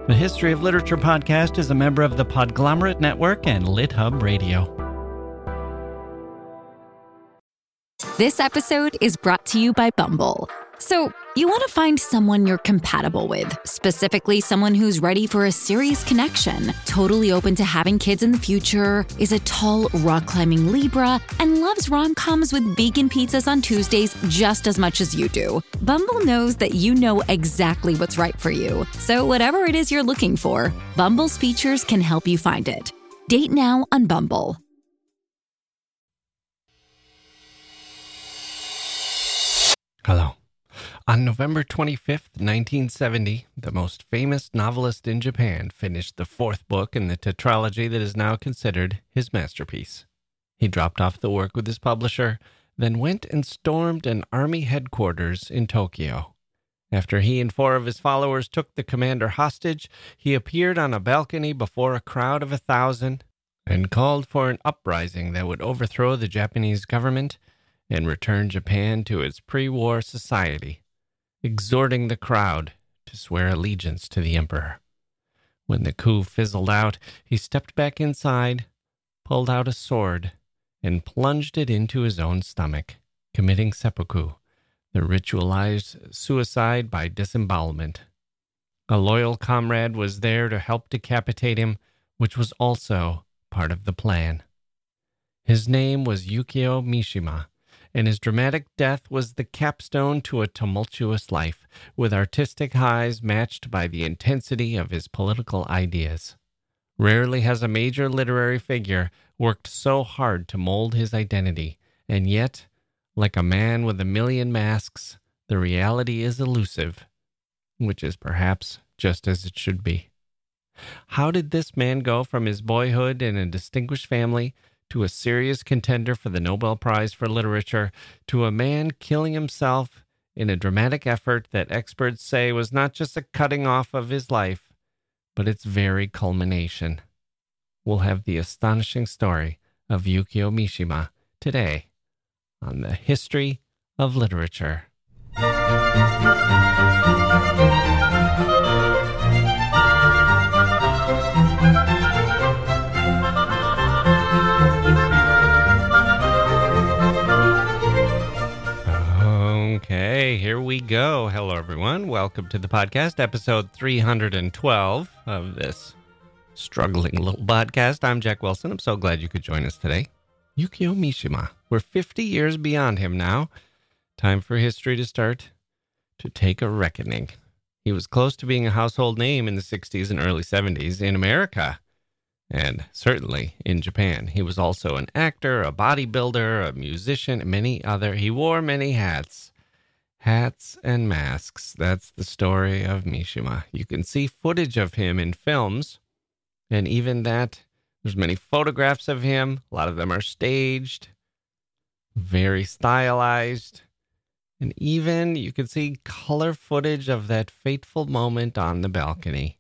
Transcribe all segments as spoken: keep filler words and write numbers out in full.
The History of Literature podcast is a member of the Podglomerate Network and LitHub Radio. This episode is brought to you by Bumble. So, you want to find someone you're compatible with, specifically someone who's ready for a serious connection, totally open to having kids in the future, is a tall, rock-climbing Libra, and loves rom-coms with vegan pizzas on Tuesdays just as much as you do. Bumble knows that you know exactly what's right for you. So whatever it is you're looking for, Bumble's features can help you find it. Date now on Bumble. Hello. On November twenty-fifth, nineteen seventy, the most famous novelist in Japan finished the fourth book in the tetralogy that is now considered his masterpiece. He dropped off the work with his publisher, then went and stormed an army headquarters in Tokyo. After he and four of his followers took the commander hostage, he appeared on a balcony before a crowd of a thousand and called for an uprising that would overthrow the Japanese government and return Japan to its pre-war society, exhorting the crowd to swear allegiance to the emperor. When the coup fizzled out, he stepped back inside, pulled out a sword, and plunged it into his own stomach, committing seppuku, the ritualized suicide by disembowelment. A loyal comrade was there to help decapitate him, which was also part of the plan. His name was Yukio Mishima, and his dramatic death was the capstone to a tumultuous life, with artistic highs matched by the intensity of his political ideas. Rarely has a major literary figure worked so hard to mold his identity, and yet, like a man with a million masks, the reality is elusive, which is perhaps just as it should be. How did this man go from his boyhood in a distinguished family to a serious contender for the Nobel Prize for Literature, to a man killing himself in a dramatic effort that experts say was not just a cutting off of his life, but its very culmination? We'll have the astonishing story of Yukio Mishima today on the History of Literature. Okay, here we go. Hello, everyone. Welcome to the podcast, episode three hundred twelve of this struggling little podcast. I'm Jack Wilson. I'm so glad you could join us today. Yukio Mishima. We're fifty years beyond him now. Time for history to start to take a reckoning. He was close to being a household name in the sixties and early seventies in America, and certainly in Japan. He was also an actor, a bodybuilder, a musician, many other. He wore many hats. Hats and masks. That's the story of Mishima. You can see footage of him in films, and even that, there's many photographs of him. A lot of them are staged, very stylized, and even you can see color footage of that fateful moment on the balcony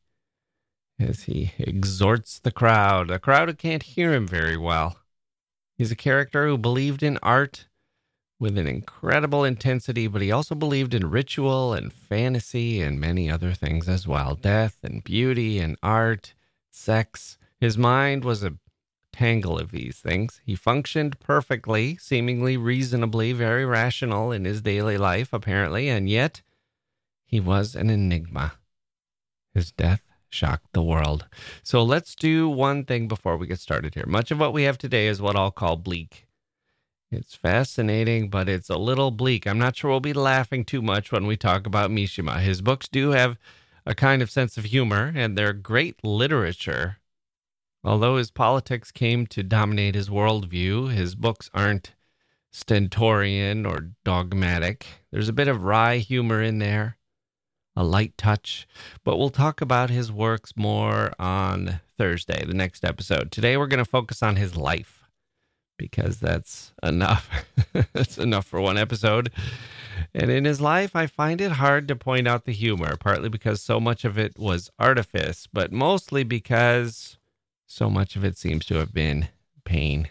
as he exhorts the crowd, a crowd who can't hear him very well. He's a character who believed in art with an incredible intensity, but he also believed in ritual and fantasy and many other things as well. Death and beauty and art, sex. His mind was a tangle of these things. He functioned perfectly, seemingly reasonably, very rational in his daily life, apparently, and yet he was an enigma. His death shocked the world. So let's do one thing before we get started here. Much of what we have today is what I'll call bleak. It's fascinating, but it's a little bleak. I'm not sure we'll be laughing too much when we talk about Mishima. His books do have a kind of sense of humor, and they're great literature. Although his politics came to dominate his worldview, his books aren't stentorian or dogmatic. There's a bit of wry humor in there, a light touch, but we'll talk about his works more on Thursday, the next episode. Today we're going to focus on his life, because that's enough. That's enough for one episode. And in his life, I find it hard to point out the humor, partly because so much of it was artifice, but mostly because so much of it seems to have been pain.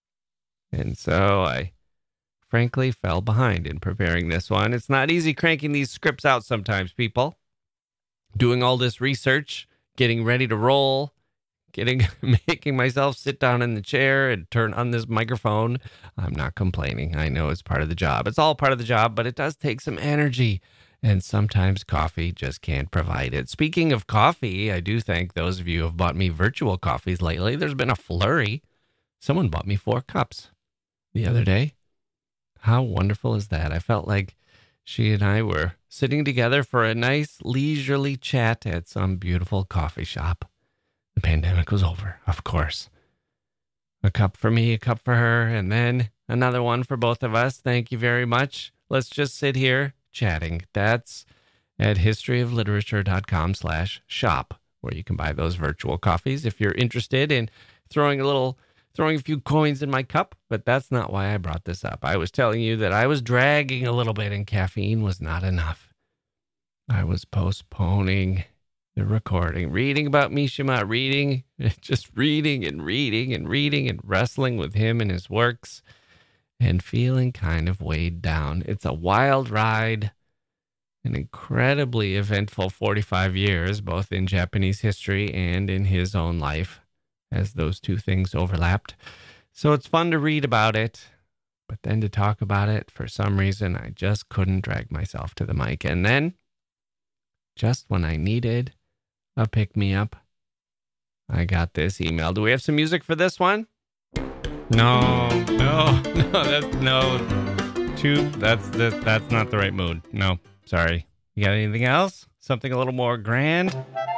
And so I frankly fell behind in preparing this one. It's not easy cranking these scripts out sometimes, people. Doing all this research, getting ready to roll, getting making myself sit down in the chair and turn on this microphone. I'm not complaining. I know it's part of the job. It's all part of the job, but it does take some energy. And sometimes coffee just can't provide it. Speaking of coffee, I do thank those of you who have bought me virtual coffees lately. There's been a flurry. Someone bought me four cups the other day. How wonderful is that? I felt like she and I were sitting together for a nice leisurely chat at some beautiful coffee shop. The pandemic was over, of course. A cup for me, a cup for her, and then another one for both of us. Thank you very much. Let's just sit here chatting. That's at historyofliterature.com slash shop, where you can buy those virtual coffees if you're interested in throwing a little, throwing a few coins in my cup. But that's not why I brought this up. I was telling you that I was dragging a little bit and caffeine was not enough. I was postponing the recording, reading about Mishima, reading, just reading and reading and reading and wrestling with him and his works, and feeling kind of weighed down. It's a wild ride, an incredibly eventful forty-five years, both in Japanese history and in his own life, as those two things overlapped. So it's fun to read about it, but then to talk about it, for some reason, I just couldn't drag myself to the mic. And then, just when I needed a pick-me-up, I got this email. Do we have some music for this one? No, no, no, that's no, too, that's, that, that's not the right mood. No, sorry. You got anything else? Something a little more grand?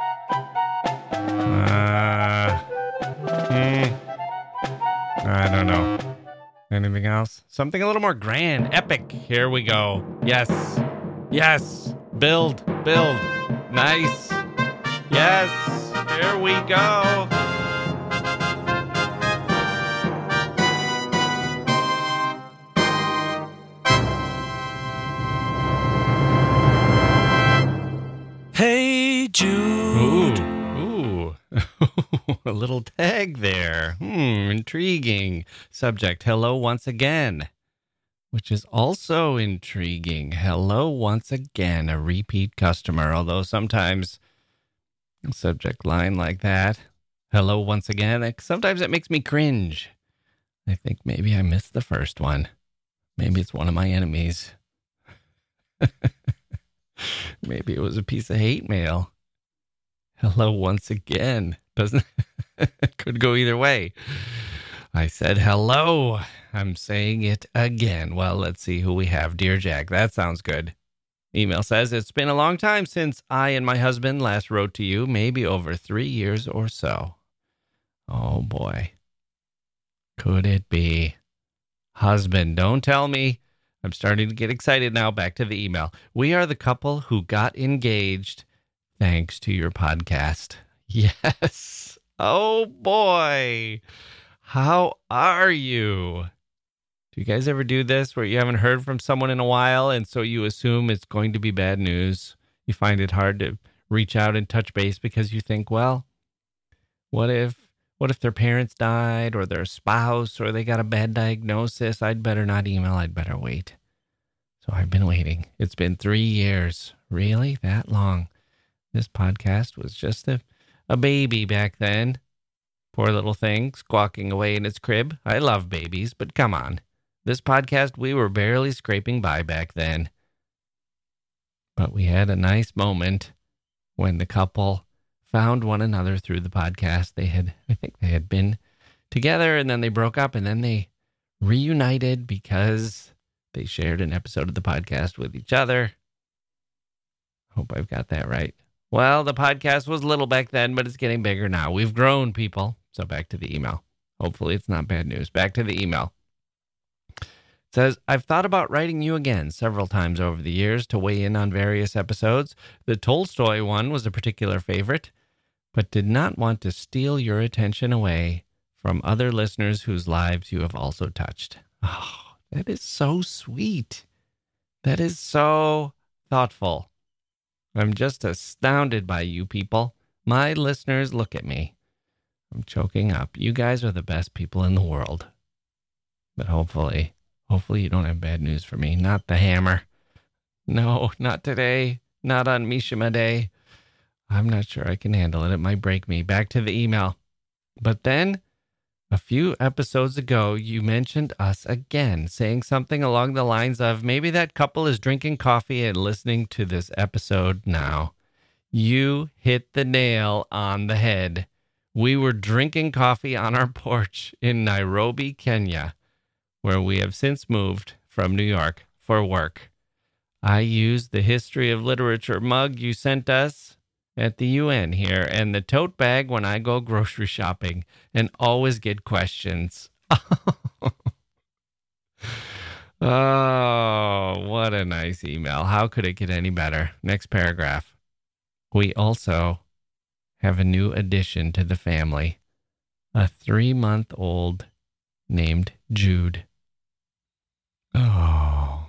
Uh, hmm, I don't know. Anything else? Something a little more grand, epic. Here we go. Yes, yes, build, build, nice. Yes, here we go. Hey, Jude. Ooh, ooh. A little tag there. Hmm, intriguing. Subject, hello once again. Which is also intriguing. Hello once again, a repeat customer. Although sometimes a subject line like that, hello once again, like sometimes it makes me cringe. I think maybe I missed the first one. Maybe it's one of my enemies. Maybe it was a piece of hate mail. Hello once again. Doesn't could go either way. I said hello. I'm saying it again. Well, let's see who we have. Dear Jack, that sounds good. Email says, it's been a long time since I and my husband last wrote to you, maybe over three years or so. Oh boy. Could it be? Husband, don't tell me. I'm starting to get excited now. Back to the email. We are the couple who got engaged thanks to your podcast. Yes. Oh, boy. How are you? Do you guys ever do this where you haven't heard from someone in a while and so you assume it's going to be bad news? You find it hard to reach out and touch base because you think, well, what if what if their parents died or their spouse or they got a bad diagnosis? I'd better not email. I'd better wait. So I've been waiting. It's been three years. Really? That long? This podcast was just a, a baby back then. Poor little thing squawking away in its crib. I love babies, but come on. This podcast, we were barely scraping by back then. But we had a nice moment when the couple found one another through the podcast. They had, I think they had been together and then they broke up and then they reunited because they shared an episode of the podcast with each other. Hope I've got that right. Well, the podcast was little back then, but it's getting bigger now. We've grown, people. So back to the email. Hopefully it's not bad news. Back to the email. It says, I've thought about writing you again several times over the years to weigh in on various episodes. The Tolstoy one was a particular favorite, but did not want to steal your attention away from other listeners whose lives you have also touched. Oh, that is so sweet. That is so thoughtful. I'm just astounded by you people. My listeners, look at me. I'm choking up. You guys are the best people in the world. But hopefully, hopefully you don't have bad news for me. Not the hammer. No, not today. Not on Mishima Day. I'm not sure I can handle it. It might break me. Back to the email. But then a few episodes ago, you mentioned us again, saying something along the lines of maybe that couple is drinking coffee and listening to this episode now. You hit the nail on the head. We were drinking coffee on our porch in Nairobi, Kenya, where we have since moved from New York for work. I used the history of literature mug you sent us at the U N here and the tote bag when I go grocery shopping and always get questions. Oh, what a nice email. How could it get any better? Next paragraph. We also have a new addition to the family, a three-month-old named Jude. Oh.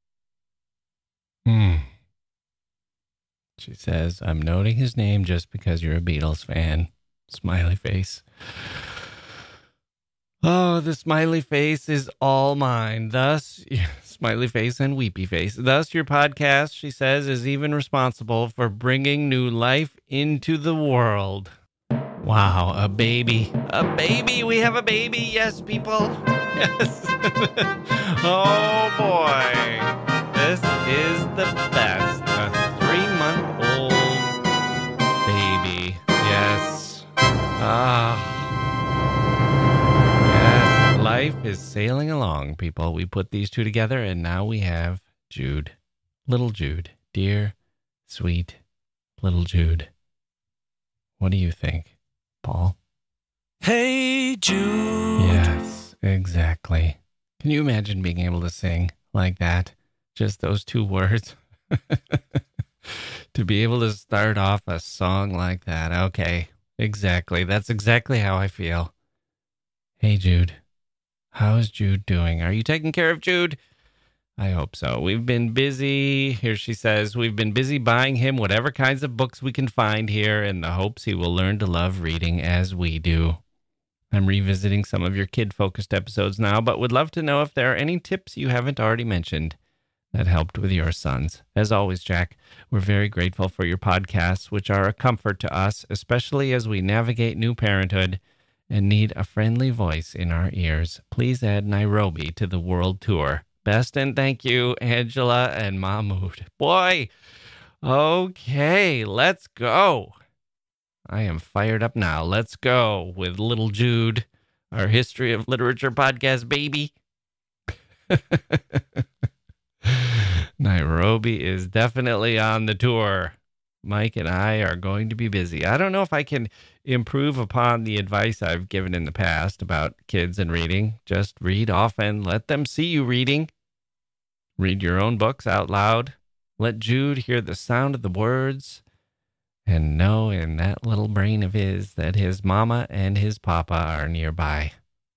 Hmm. She says, I'm noting his name just because you're a Beatles fan. Smiley face. Oh, the smiley face is all mine. Thus, smiley face and weepy face. Thus, your podcast, she says, is even responsible for bringing new life into the world. Wow, a baby. A baby. We have a baby. Yes, people. Yes. Oh, boy. This is the best. A three-month-old baby. Yes. Ah. Yes. Life is sailing along, people. We put these two together, and now we have Jude. Little Jude. Dear, sweet, little Jude. What do you think, Paul? Hey, Jude. Yes, exactly. Can you imagine being able to sing like that? Just those two words. To be able to start off a song like that. Okay, exactly. That's exactly how I feel. Hey, Jude. How's Jude doing? Are you taking care of Jude? I hope so. We've been busy. Here she says, we've been busy buying him whatever kinds of books we can find here in the hopes he will learn to love reading as we do. I'm revisiting some of your kid-focused episodes now, but would love to know if there are any tips you haven't already mentioned that helped with your sons. As always, Jack, we're very grateful for your podcasts, which are a comfort to us, especially as we navigate new parenthood and need a friendly voice in our ears. Please add Nairobi to the world tour. Best and thank you, Angela and Mahmoud. Boy, okay, let's go. I am fired up now. Let's go with Little Jude, our History of Literature podcast, baby. Nairobi is definitely on the tour. Mike and I are going to be busy. I don't know if I can improve upon the advice I've given in the past about kids and reading. Just read often. Let them see you reading. Read your own books out loud. Let Jude hear the sound of the words and know in that little brain of his that his mama and his papa are nearby.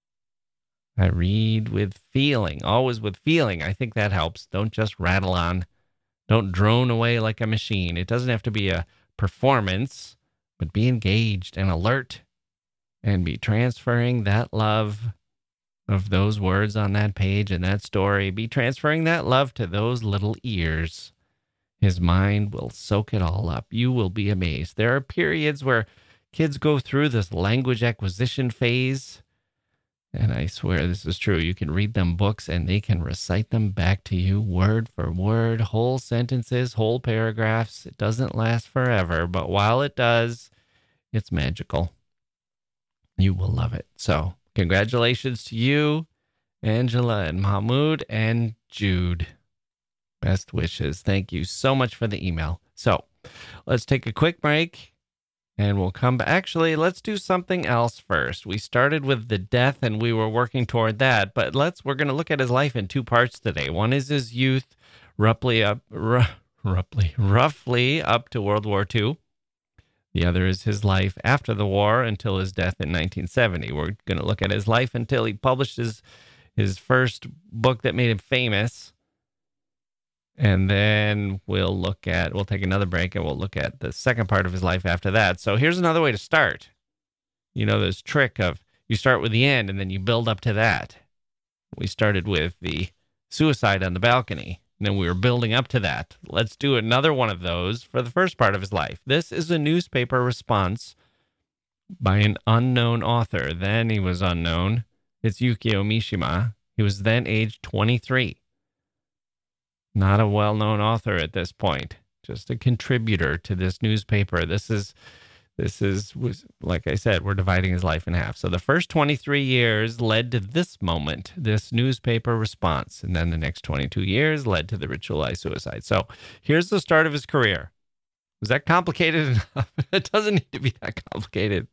I read with feeling, always with feeling. I think that helps. Don't just rattle on. Don't drone away like a machine. It doesn't have to be a performance, but be engaged and alert and be transferring that love of those words on that page and that story. Be transferring that love to those little ears. His mind will soak it all up. You will be amazed. There are periods where kids go through this language acquisition phase. And I swear this is true. You can read them books and they can recite them back to you word for word, whole sentences, whole paragraphs. It doesn't last forever, but while it does, it's magical. You will love it. So congratulations to you, Angela and Mahmoud and Jude. Best wishes. Thank you so much for the email. So let's take a quick break. And we'll come back. Actually, let's do something else first. We started with the death and we were working toward that, but let's, we're going to look at his life in two parts today. One is his youth, roughly up, r- roughly, roughly up to World War Two. The other is his life after the war until his death in nineteen seventy. We're going to look at his life until he published his, his first book that made him famous. And then we'll look at, we'll take another break and we'll look at the second part of his life after that. So here's another way to start. You know, this trick of you start with the end and then you build up to that. We started with the suicide on the balcony. And then we were building up to that. Let's do another one of those for the first part of his life. This is a newspaper response by an unknown author. Then he was unknown. It's Yukio Mishima. He was then age twenty-three. Not a well-known author at this point. Just a contributor to this newspaper. This is, this is, was, like I said, we're dividing his life in half. So the first twenty-three years led to this moment, this newspaper response. And then the next twenty-two years led to the ritualized suicide. So here's the start of his career. Was that complicated enough? It doesn't need to be that complicated.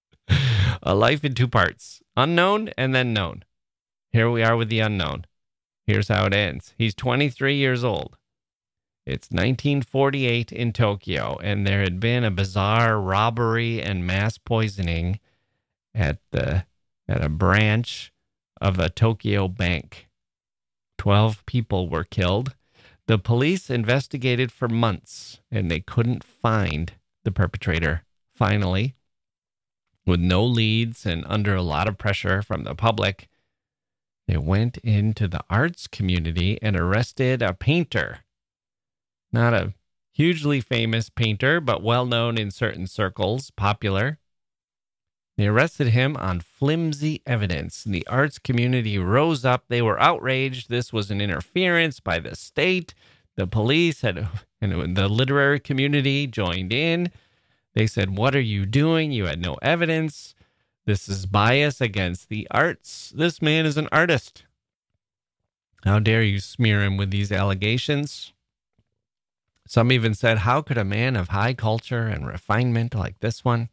A life in two parts, unknown and then known. Here we are with the unknown. Here's how it ends. He's twenty-three years old. It's nineteen forty-eight in Tokyo, and there had been a bizarre robbery and mass poisoning at the at a branch of a Tokyo bank. Twelve people were killed. The police investigated for months, and they couldn't find the perpetrator. Finally, with no leads and under a lot of pressure from the public, they went into the arts community and arrested a painter. Not a hugely famous painter, but well-known in certain circles, popular. They arrested him on flimsy evidence. The arts community rose up. They were outraged. This was an interference by the state. The police had, and the literary community joined in. They said, "What are you doing? You had no evidence. This is bias against the arts. This man is an artist. How dare you smear him with these allegations?" Some even said, how could a man of high culture and refinement like this one,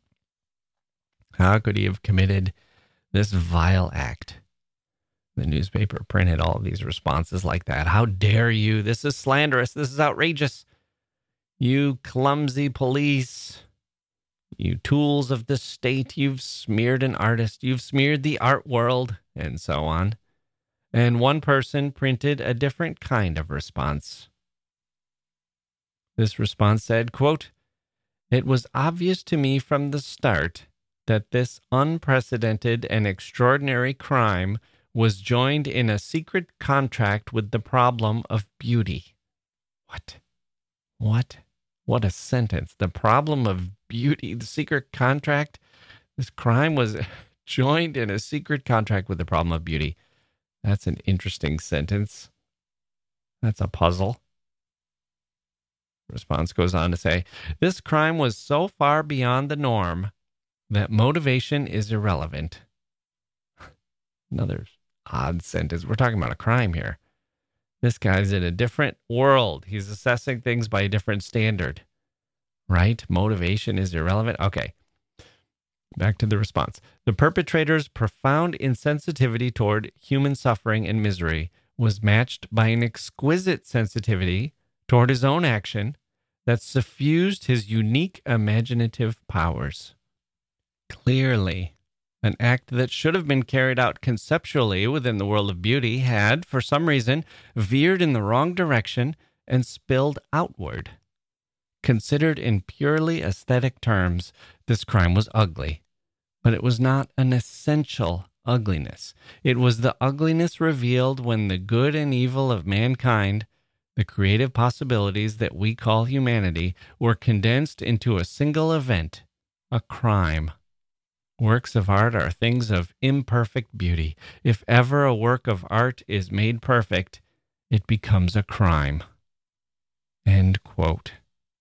how could he have committed this vile act? The newspaper printed all of these responses like that. How dare you? This is slanderous. This is outrageous. You clumsy police. You tools of the state. You've smeared an artist. You've smeared the art world, and so on. And one person printed a different kind of response. This response said, quote, "It was obvious to me from the start that this unprecedented and extraordinary crime was joined in a secret contract with the problem of beauty." What? What? What a sentence. The problem of beauty, the secret contract. This crime was joined in a secret contract with the problem of beauty. That's an interesting sentence. That's a puzzle. Response goes on to say, "This crime was so far beyond the norm that motivation is irrelevant." Another odd sentence. We're talking about a crime here. This guy's in a different world. He's assessing things by a different standard. Right? Motivation is irrelevant. Okay. Back to the response. "The perpetrator's profound insensitivity toward human suffering and misery was matched by an exquisite sensitivity toward his own action that suffused his unique imaginative powers. Clearly, an act that should have been carried out conceptually within the world of beauty had, for some reason, veered in the wrong direction and spilled outward. Considered in purely aesthetic terms, this crime was ugly, but it was not an essential ugliness. It was the ugliness revealed when the good and evil of mankind, the creative possibilities that we call humanity, were condensed into a single event, a crime. Works of art are things of imperfect beauty. If ever a work of art is made perfect, it becomes a crime." End quote.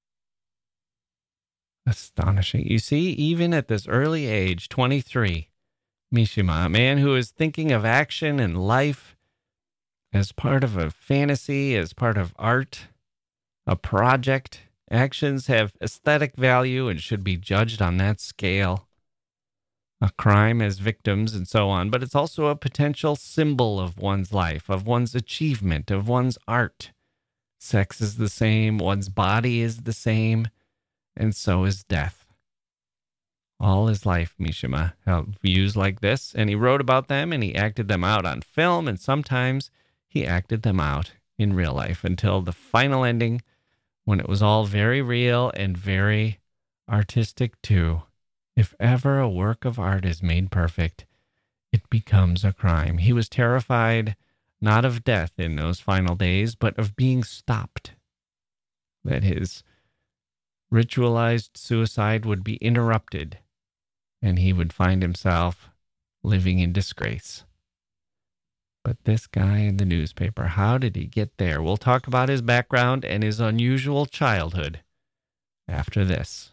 Astonishing. You see, even at this early age, twenty-three, Mishima, a man who is thinking of action and life as part of a fantasy, as part of art, a project. Actions have aesthetic value and should be judged on that scale. A crime has victims and so on, but it's also a potential symbol of one's life, of one's achievement, of one's art. Sex is the same, one's body is the same, and so is death. All his life, Mishima held views like this, and he wrote about them, and he acted them out on film, and sometimes he acted them out in real life until the final ending, when it was all very real and very artistic too. If ever a work of art is made perfect, it becomes a crime. He was terrified not of death in those final days, but of being stopped. That his ritualized suicide would be interrupted, and he would find himself living in disgrace. But this guy in the newspaper, how did he get there? We'll talk about his background and his unusual childhood after this.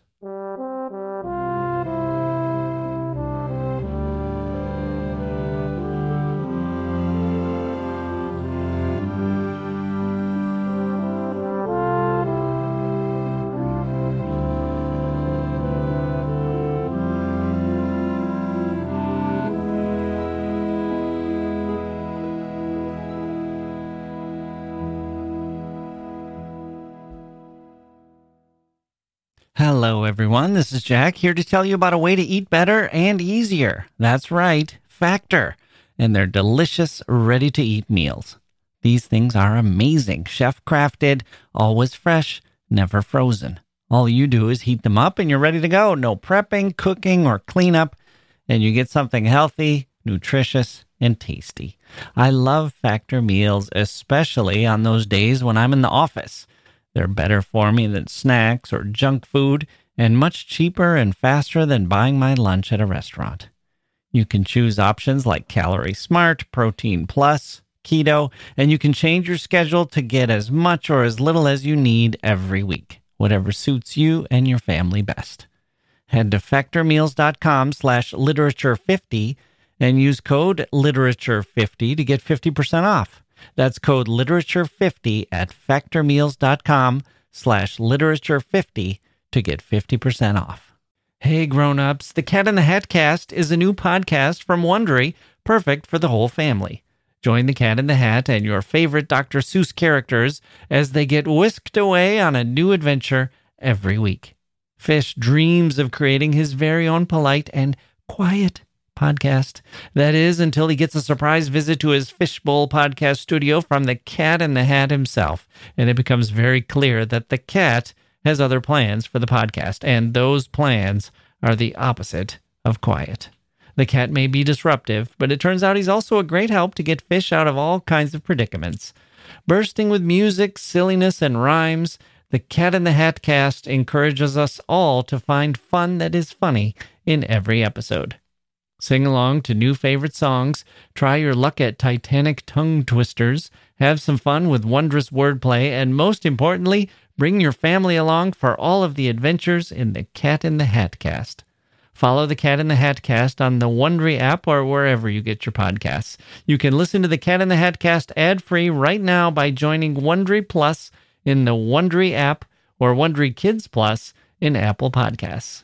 Hello, everyone. This is Jack here to tell you about a way to eat better and easier. That's right, Factor, and their delicious, ready-to-eat meals. These things are amazing, chef-crafted, always fresh, never frozen. All you do is heat them up and you're ready to go. No prepping, cooking, or cleanup, and you get something healthy, nutritious, and tasty. I love Factor meals, especially on those days when I'm in the office. They're better for me than snacks or junk food, and much cheaper and faster than buying my lunch at a restaurant. You can choose options like Calorie Smart, Protein Plus, Keto, and you can change your schedule to get as much or as little as you need every week, whatever suits you and your family best. Head to factormeals.com slash literature50 and use code literature fifty to get fifty percent off. That's code literature fifty at factormeals.com slash literature fifty to get fifty percent off. Hey grown-ups, the Cat in the Hat Cast is a new podcast from Wondery, perfect for the whole family. Join the Cat in the Hat and your favorite Doctor Seuss characters as they get whisked away on a new adventure every week. Fish dreams of creating his very own polite and quiet podcast. That is, until he gets a surprise visit to his Fishbowl podcast studio from the Cat in the Hat himself. And it becomes very clear that the cat has other plans for the podcast, and those plans are the opposite of quiet. The cat may be disruptive, but it turns out he's also a great help to get Fish out of all kinds of predicaments. Bursting with music, silliness, and rhymes, the Cat in the Hat Cast encourages us all to find fun that is funny in every episode. Sing along to new favorite songs, try your luck at Titanic tongue twisters, have some fun with wondrous wordplay, and most importantly, bring your family along for all of the adventures in the Cat in the Hat Cast. Follow the Cat in the Hat Cast on the Wondery app or wherever you get your podcasts. You can listen to the Cat in the Hat Cast ad-free right now by joining Wondery Plus in the Wondery app or Wondery Kids Plus in Apple Podcasts.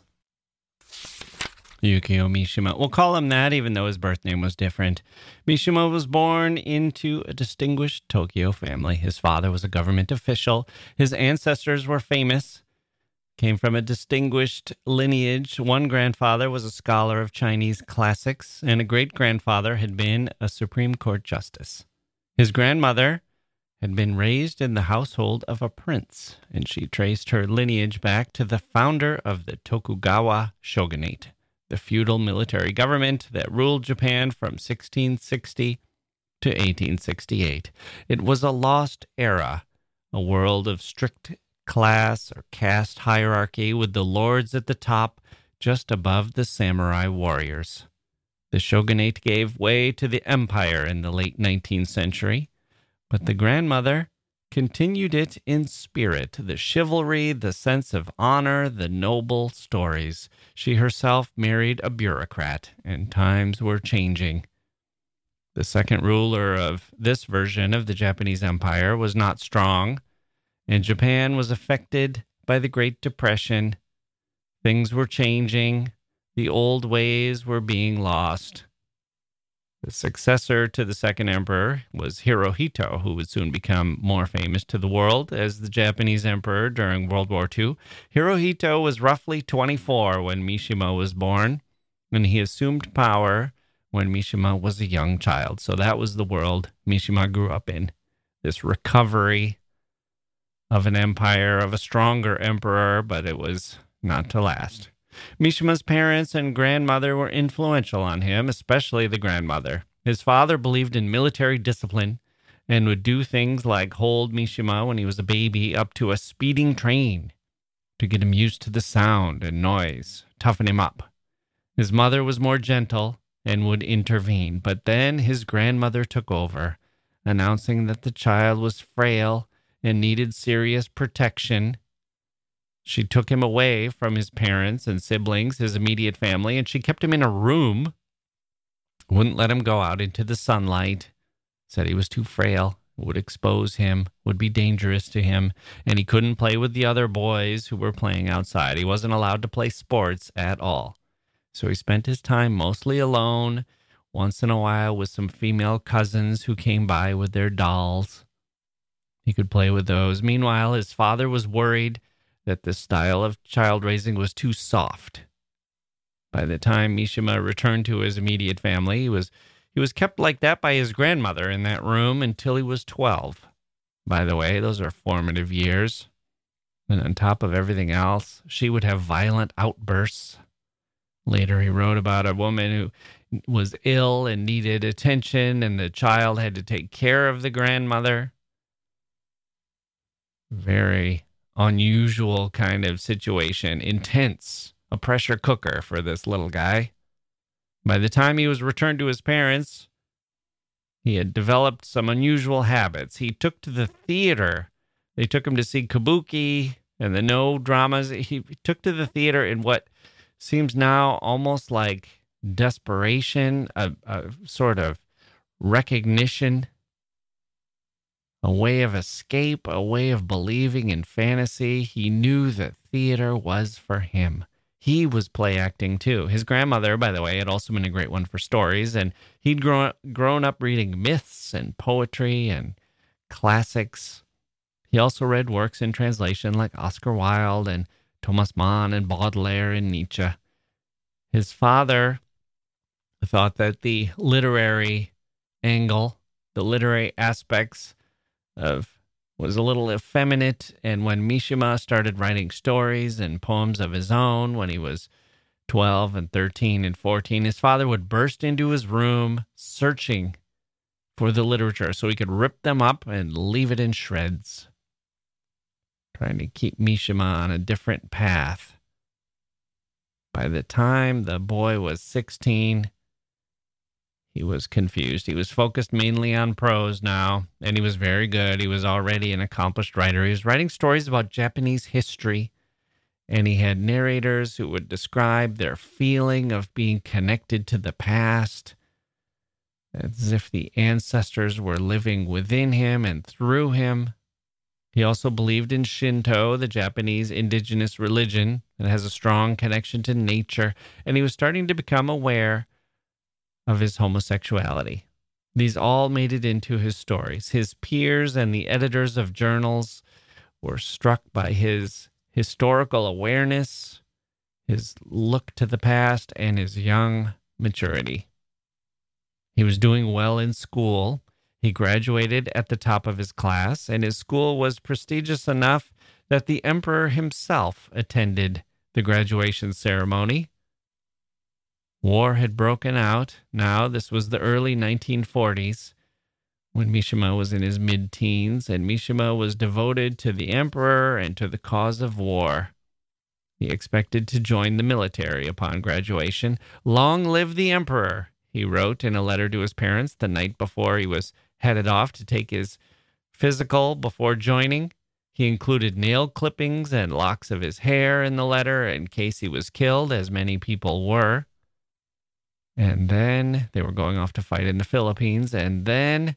Yukio Mishima. We'll call him that, even though his birth name was different. Mishima was born into a distinguished Tokyo family. His father was a government official. His ancestors were famous, came from a distinguished lineage. One grandfather was a scholar of Chinese classics, and a great-grandfather had been a Supreme Court justice. His grandmother had been raised in the household of a prince, and she traced her lineage back to the founder of the Tokugawa shogunate, the feudal military government that ruled Japan from sixteen sixty to eighteen sixty-eight. It was a lost era, a world of strict class or caste hierarchy with the lords at the top just above the samurai warriors. The shogunate gave way to the empire in the late nineteenth century, but the grandmother continued it in spirit, the chivalry, the sense of honor, the noble stories. She herself married a bureaucrat, and times were changing. The second ruler of this version of the Japanese Empire was not strong, and Japan was affected by the Great Depression. Things were changing. The old ways were being lost. The successor to the second emperor was Hirohito, who would soon become more famous to the world as the Japanese emperor during World War Two. Hirohito was roughly twenty-four when Mishima was born, and he assumed power when Mishima was a young child. So that was the world Mishima grew up in, this recovery of an empire, of a stronger emperor, but it was not to last. Mishima's parents and grandmother were influential on him, especially the grandmother. His father believed in military discipline, and would do things like hold Mishima when he was a baby up to a speeding train to get him used to the sound and noise, toughen him up. His mother was more gentle and would intervene, but then his grandmother took over, announcing that the child was frail and needed serious protection. She took him away from his parents and siblings, his immediate family, and she kept him in a room, wouldn't let him go out into the sunlight, said he was too frail, would expose him, would be dangerous to him, and he couldn't play with the other boys who were playing outside. He wasn't allowed to play sports at all. So he spent his time mostly alone, once in a while with some female cousins who came by with their dolls. He could play with those. Meanwhile, his father was worried that this style of child raising was too soft. By the time Mishima returned to his immediate family, he was he was kept like that by his grandmother in that room until he was twelve. By the way, those are formative years. And on top of everything else, she would have violent outbursts. Later, he wrote about a woman who was ill and needed attention, and the child had to take care of the grandmother. Very unusual kind of situation, intense, a pressure cooker for this little guy. By the time he was returned to his parents, he had developed some unusual habits. He took to the theater. They took him to see kabuki and the no dramas. He took to the theater in what seems now almost like desperation, a, a sort of recognition, a way of escape, a way of believing in fantasy. He knew that theater was for him. He was play acting too. His grandmother, by the way, had also been a great one for stories, and he'd grown, grown up reading myths and poetry and classics. He also read works in translation like Oscar Wilde and Thomas Mann and Baudelaire and Nietzsche. His father thought that the literary angle, the literary aspects of was a little effeminate, and when Mishima started writing stories and poems of his own when he was twelve and thirteen and fourteen, his father would burst into his room searching for the literature so he could rip them up and leave it in shreds, trying to keep Mishima on a different path. By the time the boy was sixteen, he was confused. He was focused mainly on prose now, and he was very good. He was already an accomplished writer. He was writing stories about Japanese history, and he had narrators who would describe their feeling of being connected to the past, as if the ancestors were living within him and through him. He also believed in Shinto, the Japanese indigenous religion that has a strong connection to nature, and he was starting to become aware of his homosexuality. These all made it into his stories. His peers and the editors of journals were struck by his historical awareness, his look to the past, and his young maturity. He was doing well in school. He graduated at the top of his class, and his school was prestigious enough that the emperor himself attended the graduation ceremony. War had broken out. Now, this was the early nineteen forties, when Mishima was in his mid-teens, and Mishima was devoted to the emperor and to the cause of war. He expected to join the military upon graduation. "Long live the emperor," he wrote in a letter to his parents the night before he was headed off to take his physical before joining. He included nail clippings and locks of his hair in the letter in case he was killed, as many people were. And then they were going off to fight in the Philippines. And then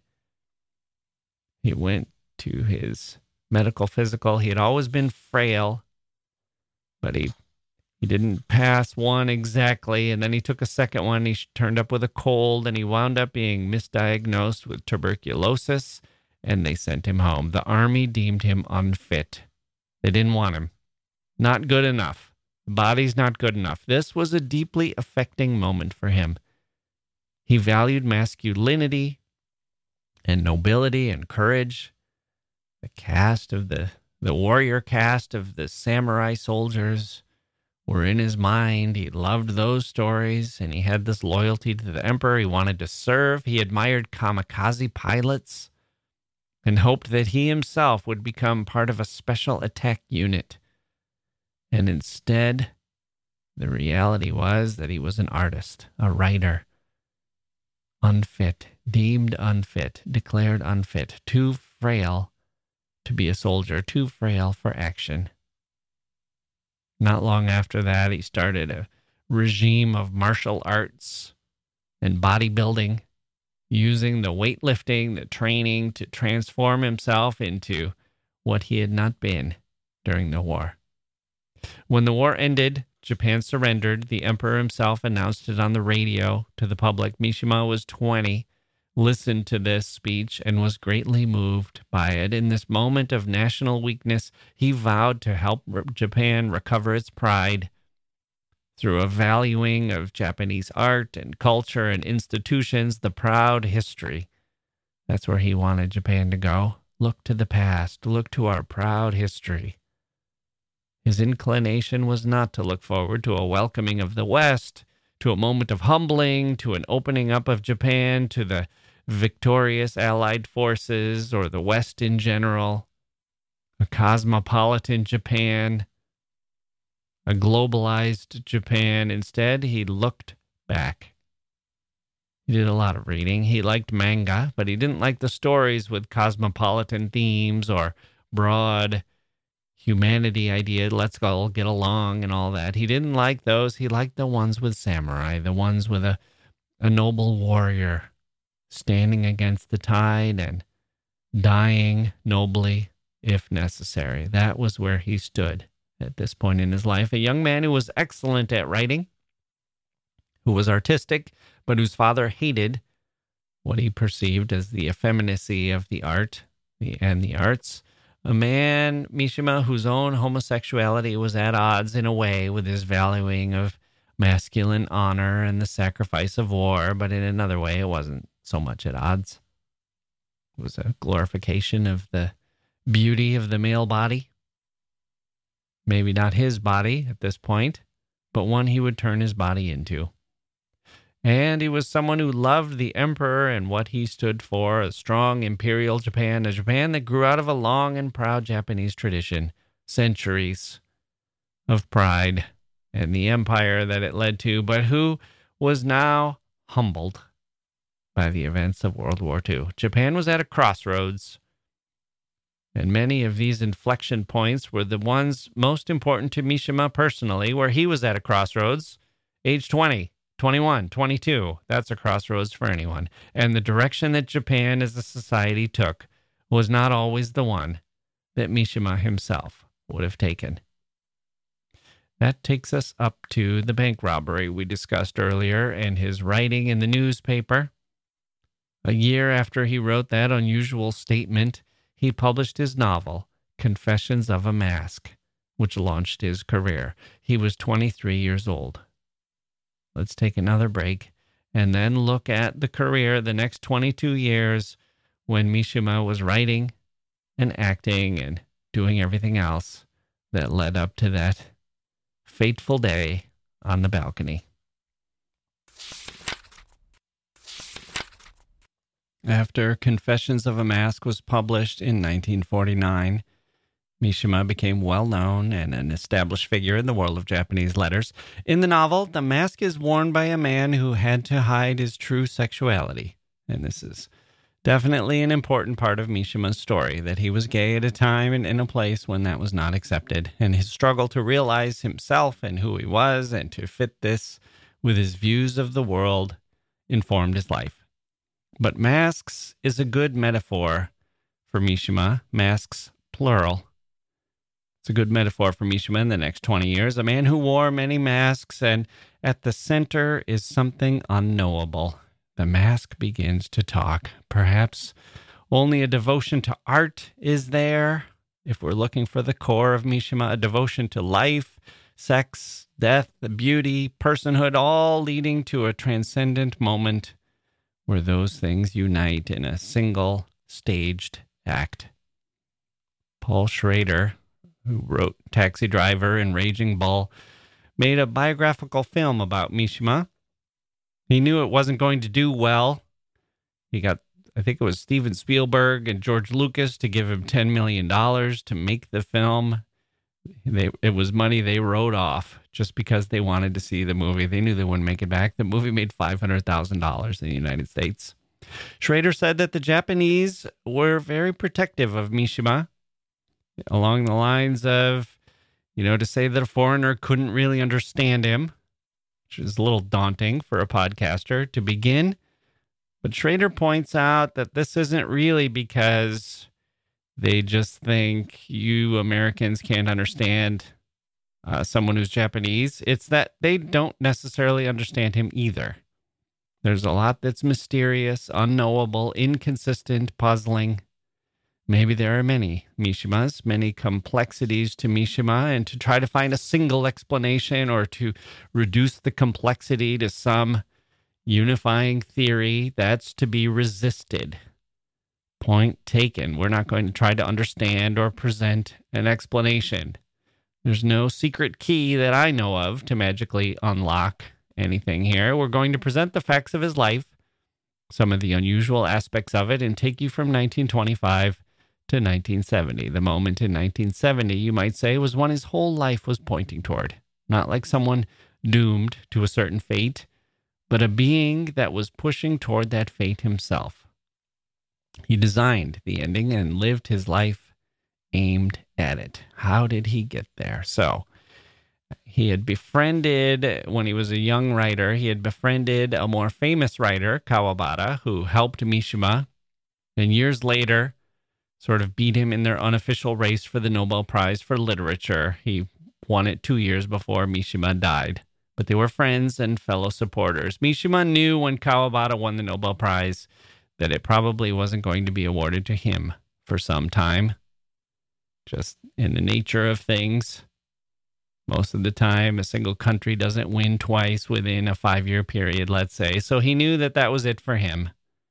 he went to his medical physical. He had always been frail, but he he didn't pass one exactly. And then he took a second one. He turned up with a cold, and he wound up being misdiagnosed with tuberculosis, and they sent him home. The army deemed him unfit. They didn't want him. Not good enough. The body's not good enough. This was a deeply affecting moment for him. He valued masculinity and nobility and courage. The cast of the, the warrior cast of the samurai soldiers were in his mind. He loved those stories, and he had this loyalty to the emperor. He wanted to serve. He admired kamikaze pilots and hoped that he himself would become part of a special attack unit. And instead, the reality was that he was an artist, a writer, unfit, deemed unfit, declared unfit, too frail to be a soldier, too frail for action. Not long after that, he started a regime of martial arts and bodybuilding, using the weightlifting, the training to transform himself into what he had not been during the war. When the war ended, Japan surrendered. The emperor himself announced it on the radio to the public. Mishima was twenty, listened to this speech, and was greatly moved by it. In this moment of national weakness, he vowed to help Japan recover its pride through a valuing of Japanese art and culture and institutions, the proud history. That's where he wanted Japan to go. Look to the past. Look to our proud history. His inclination was not to look forward to a welcoming of the West, to a moment of humbling, to an opening up of Japan to the victorious Allied forces or the West in general, a cosmopolitan Japan, a globalized Japan. Instead, he looked back. He did a lot of reading. He liked manga, but he didn't like the stories with cosmopolitan themes or broad humanity idea, let's all get along and all that. He didn't like those. He liked the ones with samurai, the ones with a, a noble warrior standing against the tide and dying nobly if necessary. That was where he stood at this point in his life. A young man who was excellent at writing, who was artistic, but whose father hated what he perceived as the effeminacy of the art the, and the arts. A man, Mishima, whose own homosexuality was at odds in a way with his valuing of masculine honor and the sacrifice of war, but in another way it wasn't so much at odds. It was a glorification of the beauty of the male body. Maybe not his body at this point, but one he would turn his body into. And he was someone who loved the emperor and what he stood for, a strong imperial Japan, a Japan that grew out of a long and proud Japanese tradition, centuries of pride and the empire that it led to, but who was now humbled by the events of World War Two. Japan was at a crossroads, and many of these inflection points were the ones most important to Mishima personally, where he was at a crossroads, age twenty. twenty-one, twenty-two, that's a crossroads for anyone. And the direction that Japan as a society took was not always the one that Mishima himself would have taken. That takes us up to the bank robbery we discussed earlier and his writing in the newspaper. A year after he wrote that unusual statement, he published his novel, Confessions of a Mask, which launched his career. He was twenty-three years old. Let's take another break and then look at the career the next twenty-two years when Mishima was writing and acting and doing everything else that led up to that fateful day on the balcony. After Confessions of a Mask was published in nineteen forty-nine, Mishima became well-known and an established figure in the world of Japanese letters. In the novel, the mask is worn by a man who had to hide his true sexuality. And this is definitely an important part of Mishima's story, that he was gay at a time and in a place when that was not accepted. And his struggle to realize himself and who he was and to fit this with his views of the world informed his life. But masks is a good metaphor for Mishima. Masks, plural. It's a good metaphor for Mishima in the next twenty years, a man who wore many masks, and at the center is something unknowable. The mask begins to talk. Perhaps only a devotion to art is there. If we're looking for the core of Mishima, a devotion to life, sex, death, the beauty, personhood, all leading to a transcendent moment where those things unite in a single staged act. Paul Schrader, who wrote Taxi Driver and Raging Bull, made a biographical film about Mishima. He knew it wasn't going to do well. He got I think it was Steven Spielberg and George Lucas to give him ten million dollars to make the film. They, it was money they wrote off just because they wanted to see the movie. They knew they wouldn't make it back. The movie made five hundred thousand dollars in the United States. Schrader said that the Japanese were very protective of Mishima, along the lines of, you know, to say that a foreigner couldn't really understand him, which is a little daunting for a podcaster to begin. But Schrader points out that this isn't really because they just think you Americans can't understand uh, someone who's Japanese. It's that they don't necessarily understand him either. There's a lot that's mysterious, unknowable, inconsistent, puzzling. Maybe there are many Mishimas, many complexities to Mishima, and to try to find a single explanation or to reduce the complexity to some unifying theory, that's to be resisted. Point taken. We're not going to try to understand or present an explanation. There's no secret key that I know of to magically unlock anything here. We're going to present the facts of his life, some of the unusual aspects of it, and take you from nineteen twenty-five to nineteen seventy. The moment in nineteen seventy, you might say, was one his whole life was pointing toward. Not like someone doomed to a certain fate, but a being that was pushing toward that fate himself. He designed the ending and lived his life aimed at it. How did he get there? So, he had befriended, when he was a young writer, he had befriended a more famous writer, Kawabata, who helped Mishima, and years later sort of beat him in their unofficial race for the Nobel Prize for Literature. He won it two years before Mishima died, but they were friends and fellow supporters. Mishima knew when Kawabata won the Nobel Prize that it probably wasn't going to be awarded to him for some time. Just in the nature of things, most of the time, a single country doesn't win twice within a five-year period, let's say. So he knew that that was it for him.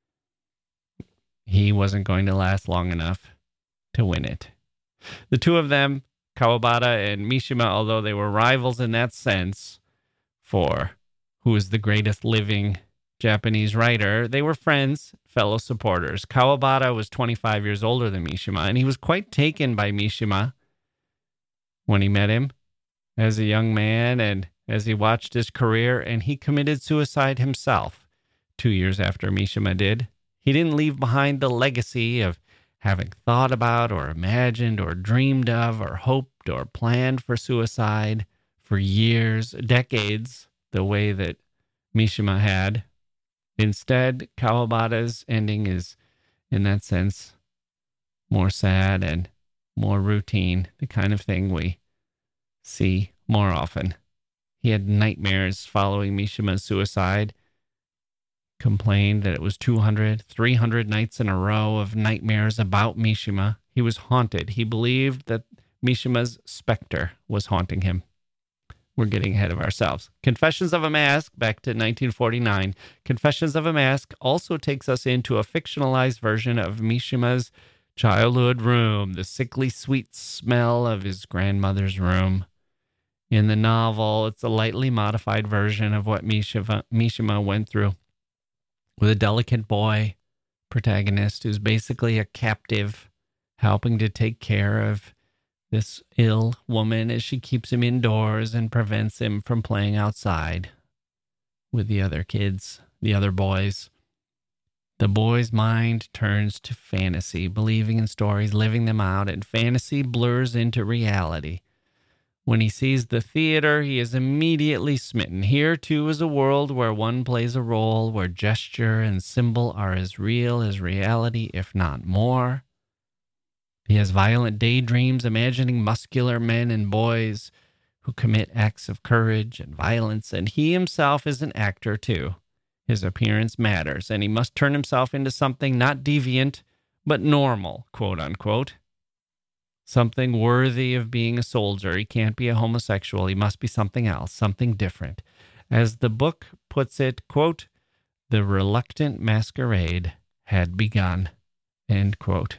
He wasn't going to last long enough to win it. The two of them, Kawabata and Mishima, although they were rivals in that sense for who is the greatest living Japanese writer, they were friends, fellow supporters. Kawabata was twenty-five years older than Mishima, and he was quite taken by Mishima when he met him as a young man and as he watched his career, and he committed suicide himself two years after Mishima did. He didn't leave behind the legacy of having thought about or imagined or dreamed of or hoped or planned for suicide for years, decades, the way that Mishima had. Instead, Kawabata's ending is, in that sense, more sad and more routine, the kind of thing we see more often. He had nightmares following Mishima's suicide, complained that it was two hundred, three hundred nights in a row of nightmares about Mishima. He was haunted. He believed that Mishima's specter was haunting him. We're getting ahead of ourselves. Confessions of a Mask, back to nineteen forty-nine. Confessions of a Mask also takes us into a fictionalized version of Mishima's childhood room, the sickly sweet smell of his grandmother's room. In the novel, it's a lightly modified version of what Mishima, Mishima went through, with a delicate boy protagonist who's basically a captive, helping to take care of this ill woman as she keeps him indoors and prevents him from playing outside with the other kids, the other boys. The boy's mind turns to fantasy, believing in stories, living them out, and fantasy blurs into reality. When he sees the theater, he is immediately smitten. Here, too, is a world where one plays a role, where gesture and symbol are as real as reality, if not more. He has violent daydreams, imagining muscular men and boys who commit acts of courage and violence, and he himself is an actor, too. His appearance matters, and he must turn himself into something not deviant, but normal, quote-unquote. Something worthy of being a soldier. He can't be a homosexual. He must be something else, something different. As the book puts it, quote, the reluctant masquerade had begun, end quote.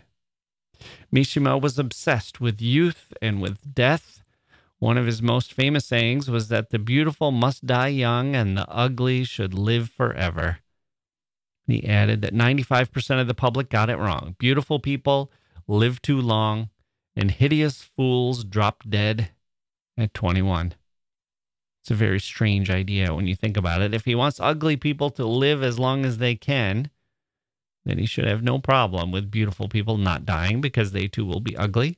Mishima was obsessed with youth and with death. One of his most famous sayings was that the beautiful must die young and the ugly should live forever. He added that ninety-five percent of the public got it wrong. Beautiful people live too long, and hideous fools drop dead at twenty-one. It's a very strange idea when you think about it. If he wants ugly people to live as long as they can, then he should have no problem with beautiful people not dying because they too will be ugly.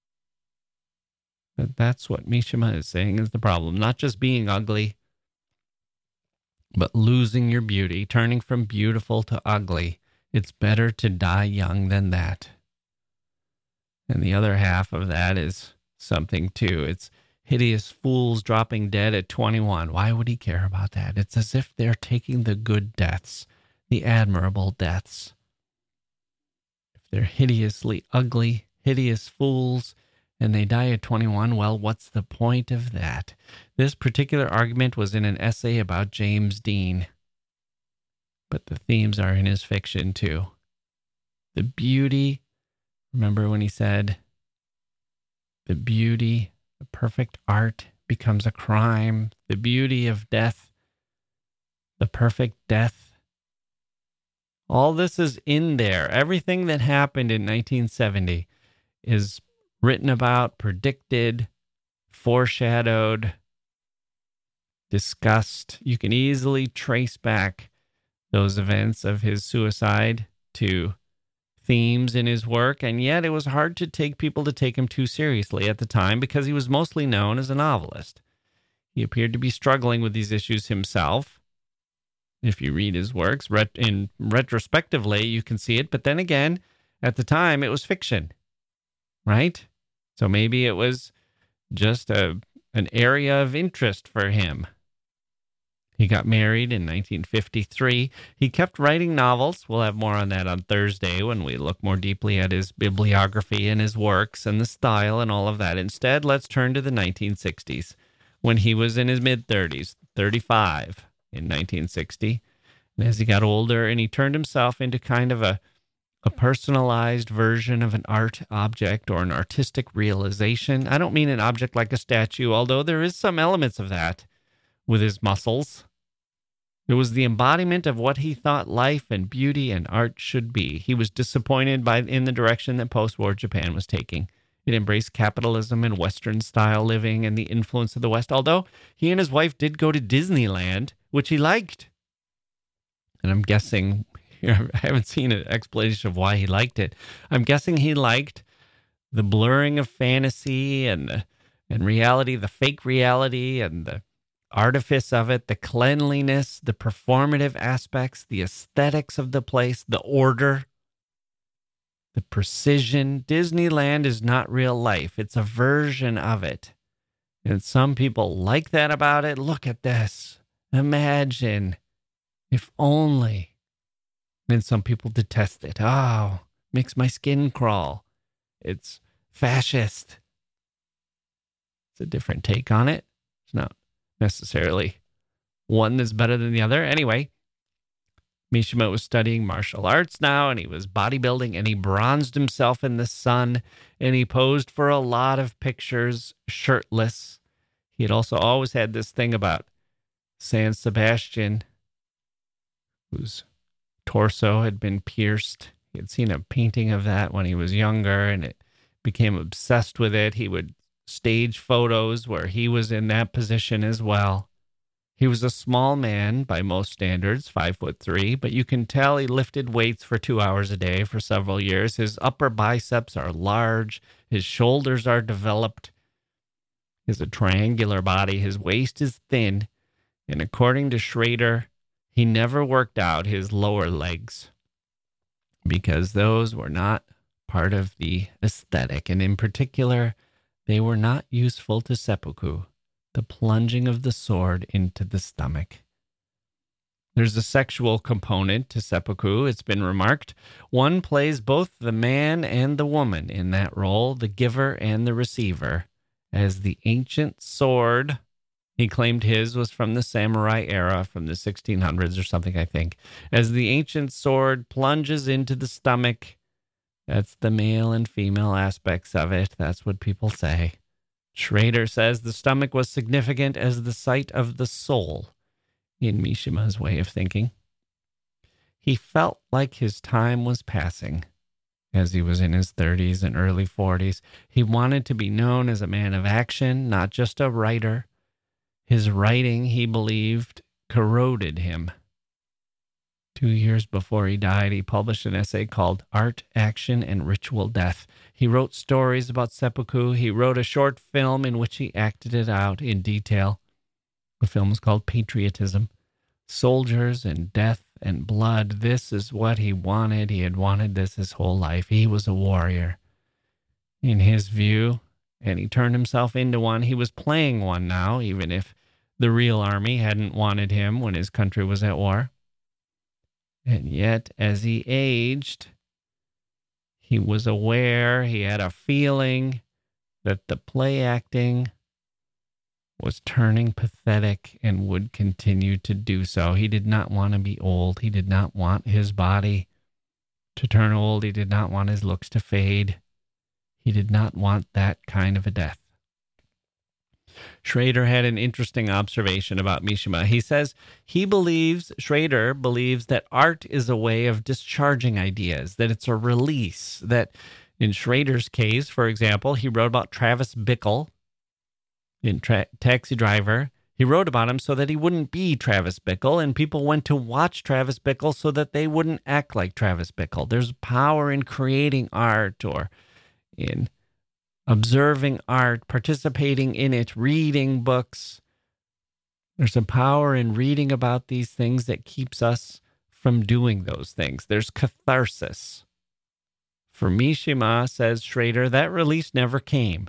But that's what Mishima is saying is the problem. Not just being ugly, but losing your beauty, turning from beautiful to ugly. It's better to die young than that. And the other half of that is something too. It's hideous fools dropping dead at twenty-one. Why would he care about that? It's as if they're taking the good deaths, the admirable deaths. If they're hideously ugly, hideous fools, and they die at twenty-one, well, what's the point of that? This particular argument was in an essay about James Dean, but the themes are in his fiction too. The beauty, remember when he said, the beauty, the perfect art becomes a crime, the beauty of death, the perfect death. All this is in there. Everything that happened in nineteen seventy is written about, predicted, foreshadowed, discussed. You can easily trace back those events of his suicide to themes in his work, and yet it was hard to take people to take him too seriously at the time because he was mostly known as a novelist. He appeared to be struggling with these issues himself. If you read his works, ret- in retrospectively, you can see it, but then again, at the time, it was fiction, right? So maybe it was just a an area of interest for him. He got married in nineteen fifty-three. He kept writing novels. We'll have more on that on Thursday when we look more deeply at his bibliography and his works and the style and all of that. Instead, let's turn to the nineteen sixties when he was in his mid-thirties, thirty-five in nineteen sixty. And as he got older and he turned himself into kind of a, a personalized version of an art object or an artistic realization. I don't mean an object like a statue, although there is some elements of that with his muscles. It was the embodiment of what he thought life and beauty and art should be. He was disappointed by in the direction that post-war Japan was taking. It embraced capitalism and Western-style living and the influence of the West, although he and his wife did go to Disneyland, which he liked. And I'm guessing, I haven't seen an explanation of why he liked it. I'm guessing he liked the blurring of fantasy and the, and reality, the fake reality and the artifice of it, the cleanliness, the performative aspects, the aesthetics of the place, the order, the precision. Disneyland is not real life. It's a version of it. And some people like that about it. Look at this. Imagine. If only. And some people detest it. Oh, makes my skin crawl. It's fascist. It's a different take on it. It's not necessarily one that's better than the other. Anyway, Mishima was studying martial arts now, and he was bodybuilding, and he bronzed himself in the sun, and he posed for a lot of pictures shirtless. He had also always had this thing about San Sebastian, whose torso had been pierced. He had seen a painting of that when he was younger, and it became obsessed with it. He would stage photos where he was in that position as well. He was a small man by most standards, five foot three, but you can tell he lifted weights for two hours a day for several years. His upper biceps are large. His shoulders are developed. He has a triangular body. His waist is thin. And according to Schrader, he never worked out his lower legs because those were not part of the aesthetic. And in particular, they were not useful to seppuku, the plunging of the sword into the stomach. There's a sexual component to seppuku, it's been remarked. One plays both the man and the woman in that role, the giver and the receiver. As the ancient sword, he claimed his was from the samurai era, from the sixteen hundreds or something, I think. As the ancient sword plunges into the stomach, that's the male and female aspects of it. That's what people say. Schrader says the stomach was significant as the site of the soul in Mishima's way of thinking. he felt like his time was passing as he was in his thirties and early forties. He wanted to be known as a man of action, not just a writer. His writing, he believed, corroded him. Two years before he died, he published an essay called Art, Action, and Ritual Death. He wrote stories about seppuku. He wrote a short film in which he acted it out in detail. The film was called Patriotism. Soldiers and death and blood. This is what he wanted. He had wanted this his whole life. He was a warrior in his view, and he turned himself into one. He was playing one now, even if the real army hadn't wanted him when his country was at war. And yet, as he aged, he was aware, he had a feeling that the play acting was turning pathetic and would continue to do so. He did not want to be old. He did not want his body to turn old. He did not want his looks to fade. He did not want that kind of a death. Schrader had an interesting observation about Mishima. He says he believes, Schrader believes that art is a way of discharging ideas, that it's a release, that in Schrader's case, for example, he wrote about Travis Bickle in Tra- Taxi Driver. He wrote about him so that he wouldn't be Travis Bickle, and people went to watch Travis Bickle so that they wouldn't act like Travis Bickle. There's power in creating art or in observing art, participating in it, reading books. There's a power in reading about these things that keeps us from doing those things. There's catharsis. For Mishima, says Schrader, that release never came.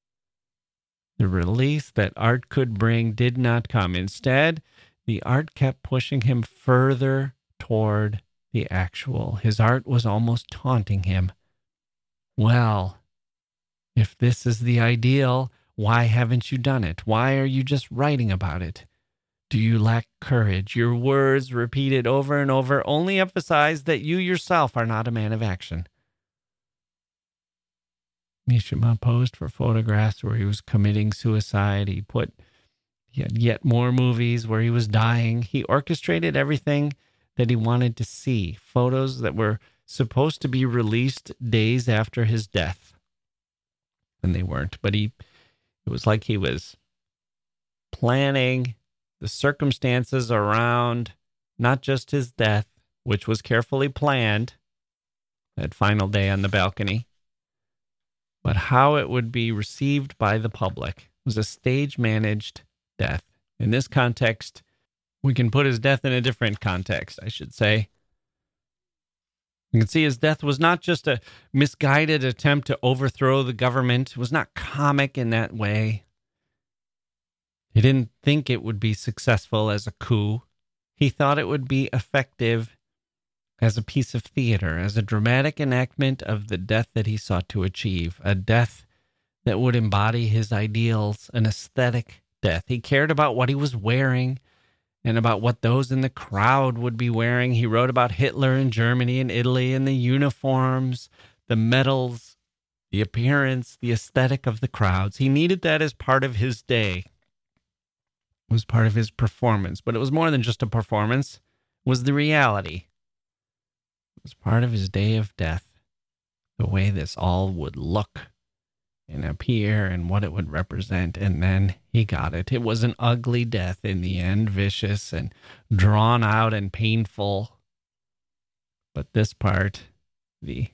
The release that art could bring did not come. Instead, the art kept pushing him further toward the actual. His art was almost taunting him. Well, if this is the ideal, why haven't you done it? Why are you just writing about it? Do you lack courage? Your words, repeated over and over, only emphasize that you yourself are not a man of action. Mishima posed for photographs where he was committing suicide. He put he had yet more movies where he was dying. He orchestrated everything that he wanted to see, photos that were supposed to be released days after his death. And they weren't, but he, it was like he was planning the circumstances around not just his death, which was carefully planned, that final day on the balcony, but how it would be received by the public. It was a stage-managed death. In this context, we can put his death in a different context, I should say. You can see his death was not just a misguided attempt to overthrow the government. It was not comic in that way. He didn't think it would be successful as a coup. He thought it would be effective as a piece of theater, as a dramatic enactment of the death that he sought to achieve, a death that would embody his ideals, an aesthetic death. He cared about what he was wearing and about what those in the crowd would be wearing. He wrote about Hitler in Germany and Italy and the uniforms, the medals, the appearance, the aesthetic of the crowds. He needed that as part of his day. It was part of his performance, but it was more than just a performance. It was the reality. It was part of his day of death, the way this all would look and appear and what it would represent. And then he got it. It was an ugly death in the end, vicious and drawn out and painful. But this part, the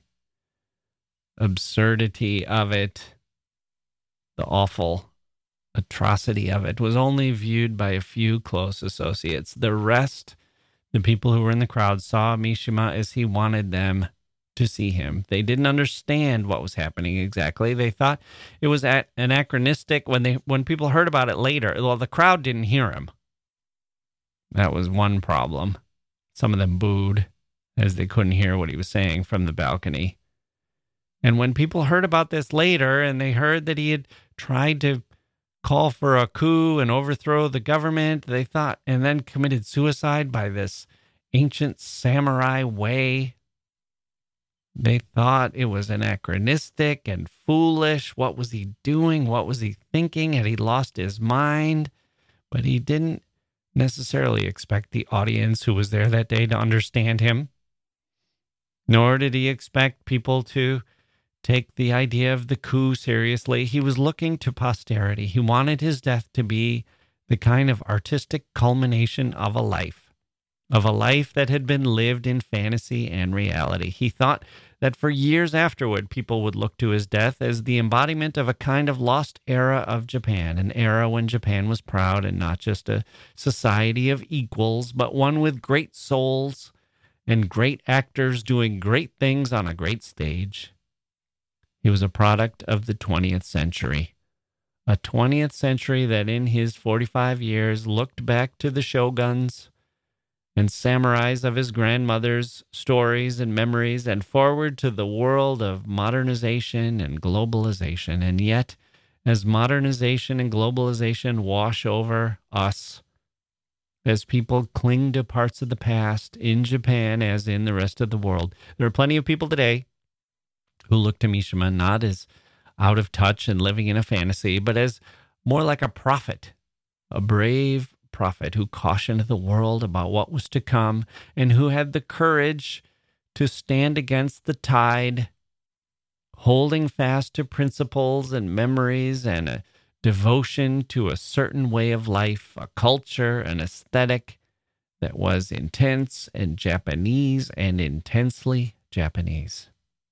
absurdity of it, the awful atrocity of it, was only viewed by a few close associates. The rest, the people who were in the crowd, saw Mishima as he wanted them to see him. They didn't understand what was happening exactly. They thought it was at anachronistic when they when people heard about it later. Well, the crowd didn't hear him. That was one problem. Some of them booed as they couldn't hear what he was saying from the balcony. And when people heard about this later and they heard that he had tried to call for a coup and overthrow the government, they thought, and then committed suicide by this ancient samurai way, they thought it was anachronistic and foolish. What was he doing? What was he thinking? Had he lost his mind? But he didn't necessarily expect the audience who was there that day to understand him, nor did he expect people to take the idea of the coup seriously. He was looking to posterity. He wanted his death to be the kind of artistic culmination of a life, of a life that had been lived in fantasy and reality. He thought that for years afterward, people would look to his death as the embodiment of a kind of lost era of Japan, an era when Japan was proud and not just a society of equals, but one with great souls and great actors doing great things on a great stage. He was a product of the twentieth century, a twentieth century that in his forty-five years looked back to the shoguns and samurais of his grandmother's stories and memories and forward to the world of modernization and globalization. And yet, as modernization and globalization wash over us, as people cling to parts of the past in Japan as in the rest of the world, there are plenty of people today who look to Mishima not as out of touch and living in a fantasy, but as more like a prophet, a brave prophet who cautioned the world about what was to come and who had the courage to stand against the tide, holding fast to principles and memories and a devotion to a certain way of life, a culture, an aesthetic that was intense and Japanese and intensely Japanese.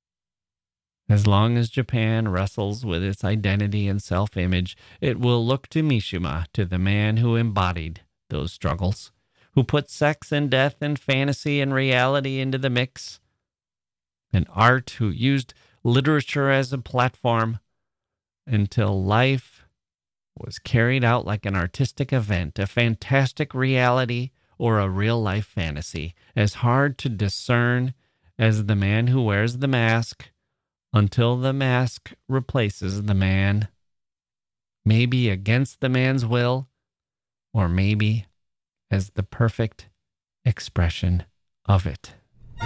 As long as Japan wrestles with its identity and self-image, it will look to Mishima, to the man who embodied those struggles, who put sex and death and fantasy and reality into the mix, an art who used literature as a platform until life was carried out like an artistic event, a fantastic reality or a real-life fantasy, as hard to discern as the man who wears the mask, until the mask replaces the man, maybe against the man's will, or maybe as the perfect expression of it.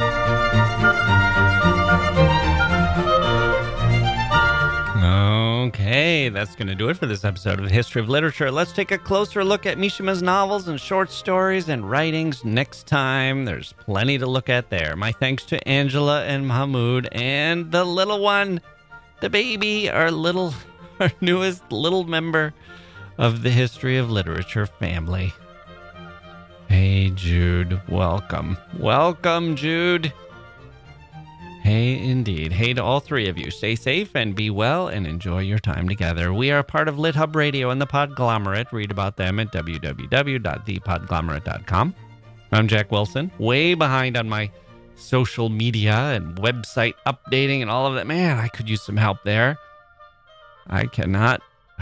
Okay, that's going to do it for this episode of the History of Literature. Let's take a closer look at Mishima's novels and short stories and writings next time. There's plenty to look at there. My thanks to Angela and Mahmoud and the little one, the baby, our little, our newest little member of the History of Literature family. Hey, Jude, welcome. Welcome, Jude. Hey, indeed. Hey to all three of you. Stay safe and be well and enjoy your time together. We are part of LitHub Radio and the Podglomerate. Read about them at w w w dot the podglomerate dot com. I'm Jack Wilson, way behind on my social media and website updating and all of that. Man, I could use some help there. I cannot.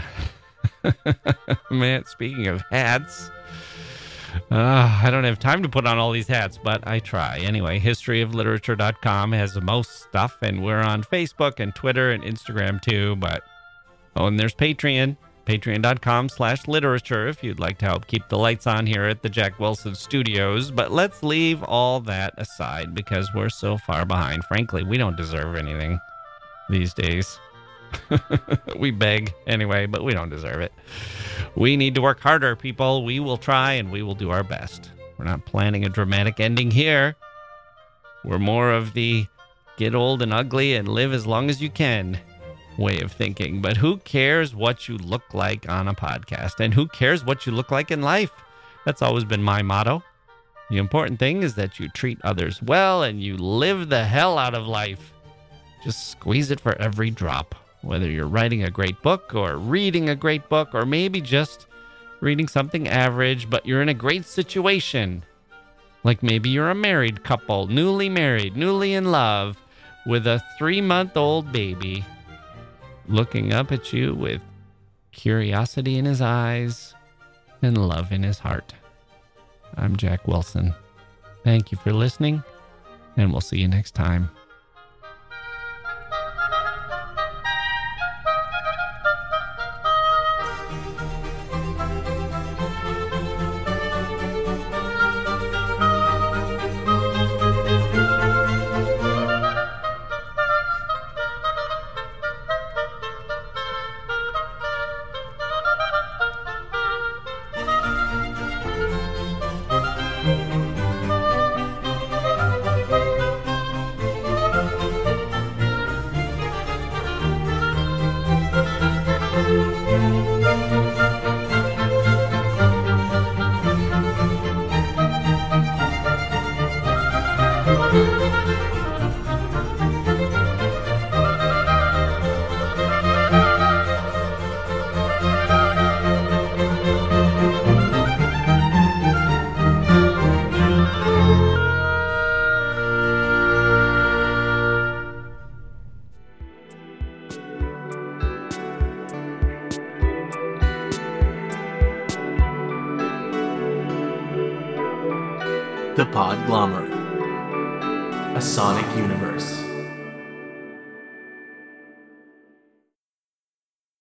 Man, speaking of hats, Uh, I don't have time to put on all these hats, but I try. Anyway, history of literature dot com has the most stuff, and we're on Facebook and Twitter and Instagram too. But oh, and there's Patreon, patreon.com slash literature if you'd like to help keep the lights on here at the Jack Wilson Studios. But let's leave all that aside because we're so far behind. Frankly, we don't deserve anything these days. We beg anyway, but we don't deserve it. We need to work harder, people. We will try and we will do our best. We're not planning a dramatic ending here. We're more of the get old and ugly and live as long as you can way of thinking. But who cares what you look like on a podcast? And who cares what you look like in life? That's always been my motto. The important thing is that you treat others well and you live the hell out of life. Just squeeze it for every drop. Whether you're writing a great book or reading a great book or maybe just reading something average, but you're in a great situation. Like maybe you're a married couple, newly married, newly in love, with a three-month-old baby looking up at you with curiosity in his eyes and love in his heart. I'm Jack Wilson. Thank you for listening, and we'll see you next time. The Podglomerate, a sonic universe.